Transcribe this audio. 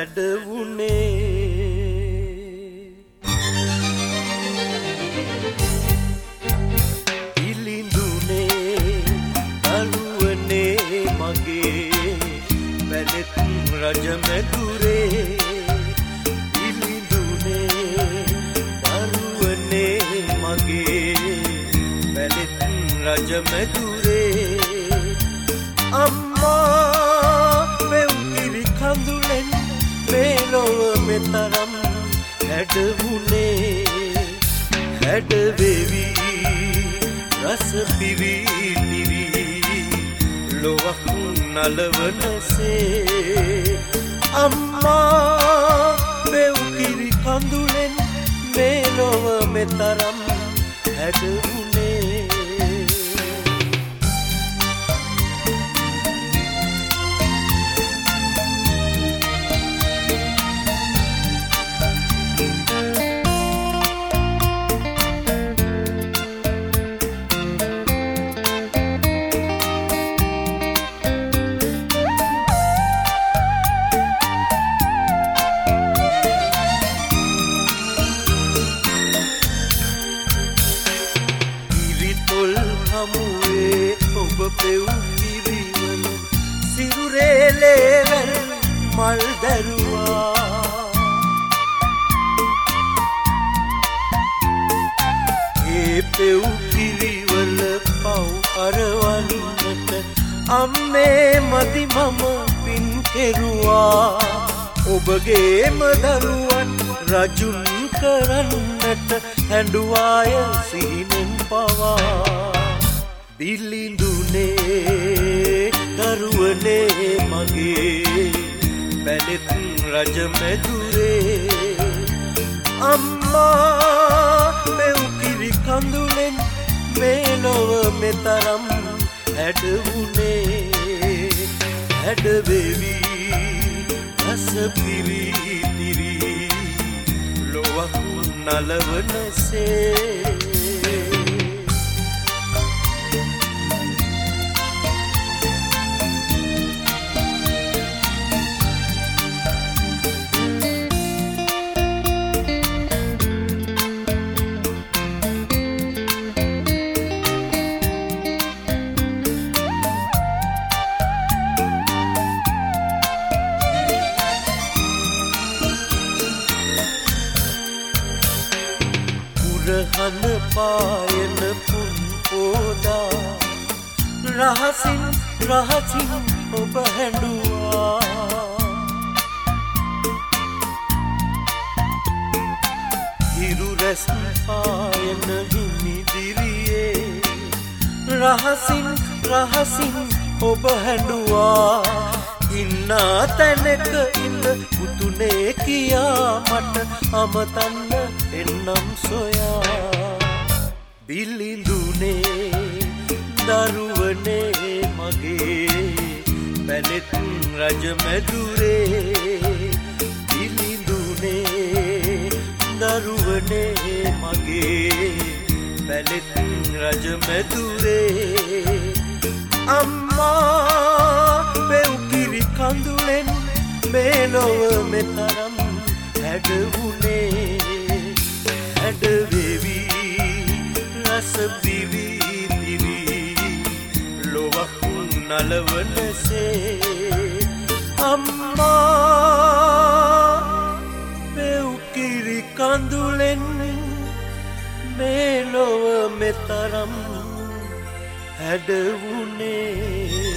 හැඩවුනේ ඉලිඳුනේ අරුවනේ මගේ වැලෙත් රජමැදුරේ ඉලිඳුනේ අරුවනේ මගේ වැලෙත් රජමැදුරේ අම්මා වෙව්කිරි කඳුලෙන් මේ ලොව මෙතරම් හැඩවුනේ හැඩවෙවි රස පිවිතිවි ලොවක් නලවනසේ අම්මා වෙව්කිරි කඳුලෙන් මේ ලොව මෙතරම් හැඩවුනේ හමුවේ ඔබ පෙව් කිරිවල සිරුරේ ලේවැල් මල් දැරුවා ඒ පෙව් කිරිවල පව් අරවන්නට අම්මේ මදි මම පින් කෙරුවා ඔබගේම දරුවන් රජුන් කරන්නට හැඬුවාය සිහිනෙන් පවා බිලිඳුනේ දරුවනේ මගේ වැලෙත් රජමැදුරේ අම්මා මෙව්කිරි කඳුලෙන් මේ ලොව මෙතරම් හැඩවුනේ හැඩවෙවි රස පිවිතිවි ලොවක් නලවනසේ රහන පායන පුන් පෝදා රහසින් රහසින් ඔබ හැඬුවා හිරු රැස් පායන හිමිදිරියේ රහසින් රහසින් ඔබ හැඬුවා ඉන්නා තැනක ඉන්න පුතුනේ කියා මට අමතන්න එන්නම් සොයා බිලිඳුනේ දරුවනේ මගේ වැලෙත් රජමැදුරේ බිලිඳුනේ දරුවනේ මගේ වැලෙත් රජමැදුරේ අම්මා වෙව්කිරි කඳුලෙන් මේ ලොව මෙතරම් හැඩවුනේ හැඩවෙවි රස පිවිතිවි ලොවක් නලවනසේ අම්මා වෙව්කිරි කඳුලෙන් මේ ලොව මෙතරම් හැඩවුනේ